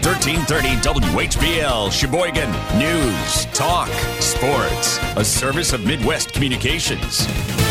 1330 WHBL, Sheboygan. News, talk, sports. A service of Midwest Communications.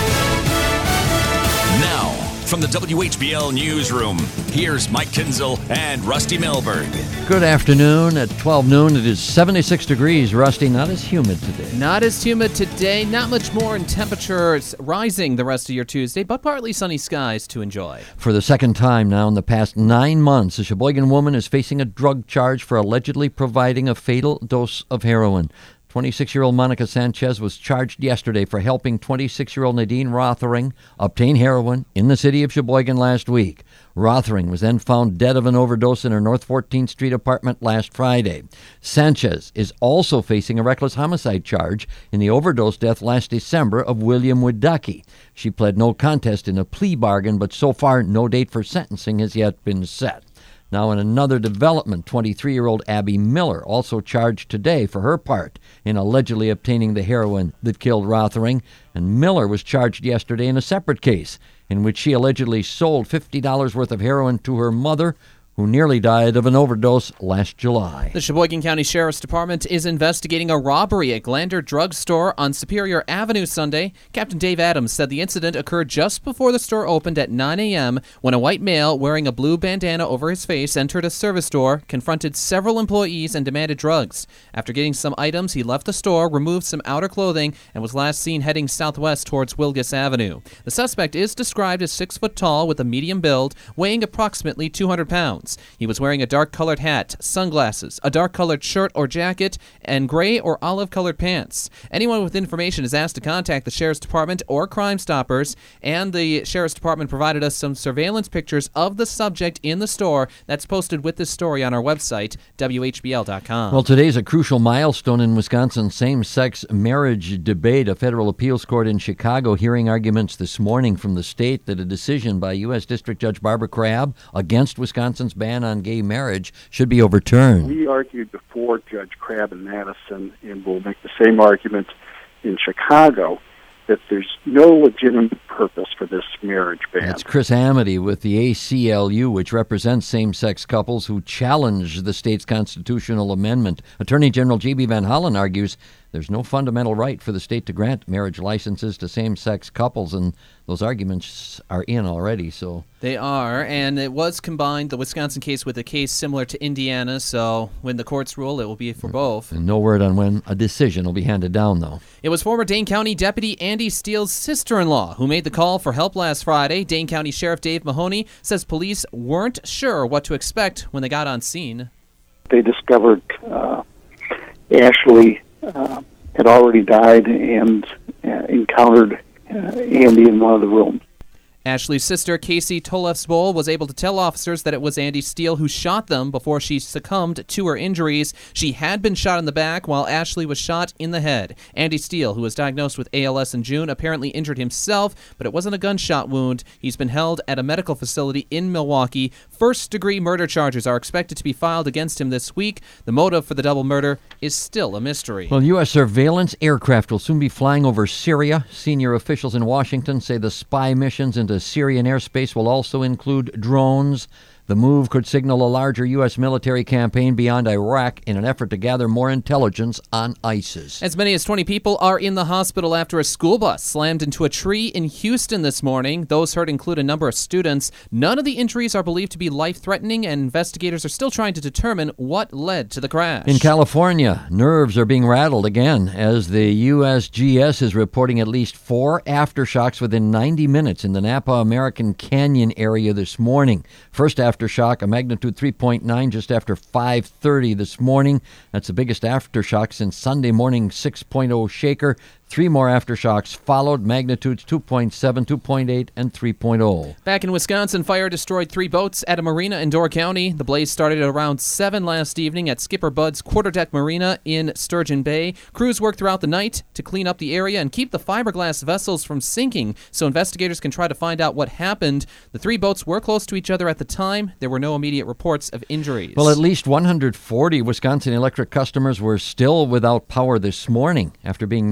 Now, from the WHBL Newsroom, here's Mike Kinzel and Rusty Melberg. Good afternoon. At 12 noon, it is 76 degrees. Rusty, not as humid today. Not as humid today. Not much more in temperatures rising the rest of your Tuesday, but partly sunny skies to enjoy. For the second time now in the past 9 months, a Sheboygan woman is facing a drug charge for allegedly providing a fatal dose of heroin. 26-year-old Monica Sanchez was charged yesterday for helping 26-year-old Nadine Rothering obtain heroin in the city of Sheboygan last week. Rothering was then found dead of an overdose in her North 14th Street apartment last Friday. Sanchez is also facing a reckless homicide charge in the overdose death last December of William Wiedecke. She pled no contest in a plea bargain, but so far no date for sentencing has yet been set. Now, in another development, 23-year-old Abby Miller also charged today for her part in allegedly obtaining the heroin that killed Rothering. And Miller was charged yesterday in a separate case in which she allegedly sold $50 worth of heroin to her mother, who nearly died of an overdose last July. The Sheboygan County Sheriff's Department is investigating a robbery at Glander Drug Store on Superior Avenue Sunday. Captain Dave Adams said the incident occurred just before the store opened at 9 a.m. when a white male wearing a blue bandana over his face entered a service door, confronted several employees, and demanded drugs. After getting some items, he left the store, removed some outer clothing, and was last seen heading southwest towards Wilgus Avenue. The suspect is described as 6 foot tall with a medium build, weighing approximately 200 pounds. He was wearing a dark-colored hat, sunglasses, a dark-colored shirt or jacket, and gray or olive-colored pants. Anyone with information is asked to contact the Sheriff's Department or Crime Stoppers, and the Sheriff's Department provided us some surveillance pictures of the subject in the store. That's posted with this story on our website, WHBL.com. Well, today's a crucial milestone in Wisconsin's same-sex marriage debate. A federal appeals court in Chicago hearing arguments this morning from the state that a decision by U.S. District Judge Barbara Crabb against Wisconsin's ban on gay marriage should be overturned. We argued before Judge Crabb in Madison, and we'll make the same argument in Chicago, that there's no legitimate purpose for this marriage ban. That's Chris Amity with the ACLU, which represents same-sex couples who challenge the state's constitutional amendment. Attorney General J.B. Van Hollen argues there's no fundamental right for the state to grant marriage licenses to same-sex couples, and those arguments are in already. So they are, and it was combined, the Wisconsin case, with a case similar to Indiana, so when the courts rule, it will be for both. And no word on when a decision will be handed down, though. It was former Dane County Deputy Andy Steele's sister-in-law who made the call for help last Friday. Dane County Sheriff Dave Mahoney says police weren't sure what to expect when they got on scene. They discovered Ashley had already died and encountered Andy in one of the rooms. Ashley's sister, Casey Tolefsbohl, was able to tell officers that it was Andy Steele who shot them before she succumbed to her injuries. She had been shot in the back while Ashley was shot in the head. Andy Steele, who was diagnosed with ALS in June, apparently injured himself, but it wasn't a gunshot wound. He's been held at a medical facility in Milwaukee. First-degree murder charges are expected to be filed against him this week. The motive for the double murder is still a mystery. Well, U.S. surveillance aircraft will soon be flying over Syria. Senior officials in Washington say the spy missions into Syrian airspace will also include drones. The move could signal a larger U.S. military campaign beyond Iraq in an effort to gather more intelligence on ISIS. As many as 20 people are in the hospital after a school bus slammed into a tree in Houston this morning. Those hurt include a number of students. None of the injuries are believed to be life-threatening, and investigators are still trying to determine what led to the crash. In California, nerves are being rattled again as the USGS is reporting at least 4 aftershocks within 90 minutes in the Napa American Canyon area this morning. First aftershock, a magnitude 3.9 just after 5:30 this morning. That's the biggest aftershock since Sunday morning 6.0 shaker. 3 more aftershocks followed, magnitudes 2.7, 2.8, and 3.0. Back in Wisconsin, fire destroyed 3 boats at a marina in Door County. The blaze started at around 7 last evening at Skipper Bud's Quarterdeck Marina in Sturgeon Bay. Crews worked throughout the night to clean up the area and keep the fiberglass vessels from sinking so investigators can try to find out what happened. The 3 boats were close to each other at the time. There were no immediate reports of injuries. Well, at least 140 Wisconsin Electric customers were still without power this morning after being knocked out by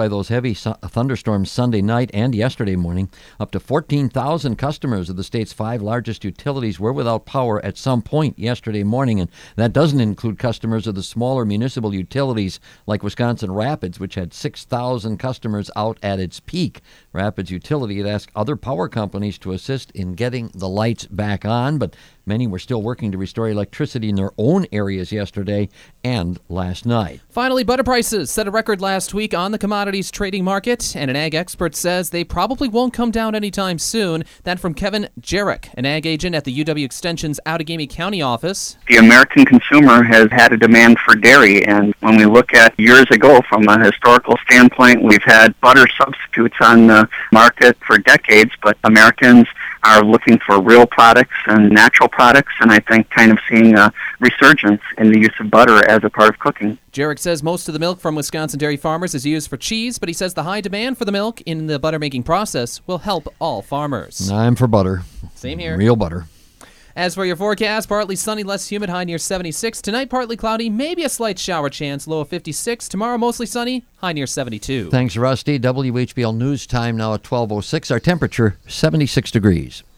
by those heavy thunderstorms Sunday night and yesterday morning. Up to 14,000 customers of the state's 5 largest utilities were without power at some point yesterday morning, and that doesn't include customers of the smaller municipal utilities like Wisconsin Rapids, which had 6,000 customers out at its peak. Rapids Utility had asked other power companies to assist in getting the lights back on, but many were still working to restore electricity in their own areas yesterday and last night. Finally, butter prices set a record last week on the commodities trading market, and an ag expert says they probably won't come down anytime soon. That from Kevin Jarek, an ag agent at the UW Extension's Outagamie County office. The American consumer has had a demand for dairy, and when we look at years ago from a historical standpoint, we've had butter substitutes on the market for decades, but Americans are looking for real products and natural products, and I think kind of seeing a resurgence in the use of butter as a part of cooking. Jarek says most of the milk from Wisconsin dairy farmers is used for cheese, but he says the high demand for the milk in the butter-making process will help all farmers. I'm for butter. Same here. Real butter. As for your forecast, partly sunny, less humid, high near 76. Tonight, partly cloudy, maybe a slight shower chance, low of 56. Tomorrow, mostly sunny, high near 72. Thanks, Rusty. WHBL News Time now at 12:06. Our temperature, 76 degrees.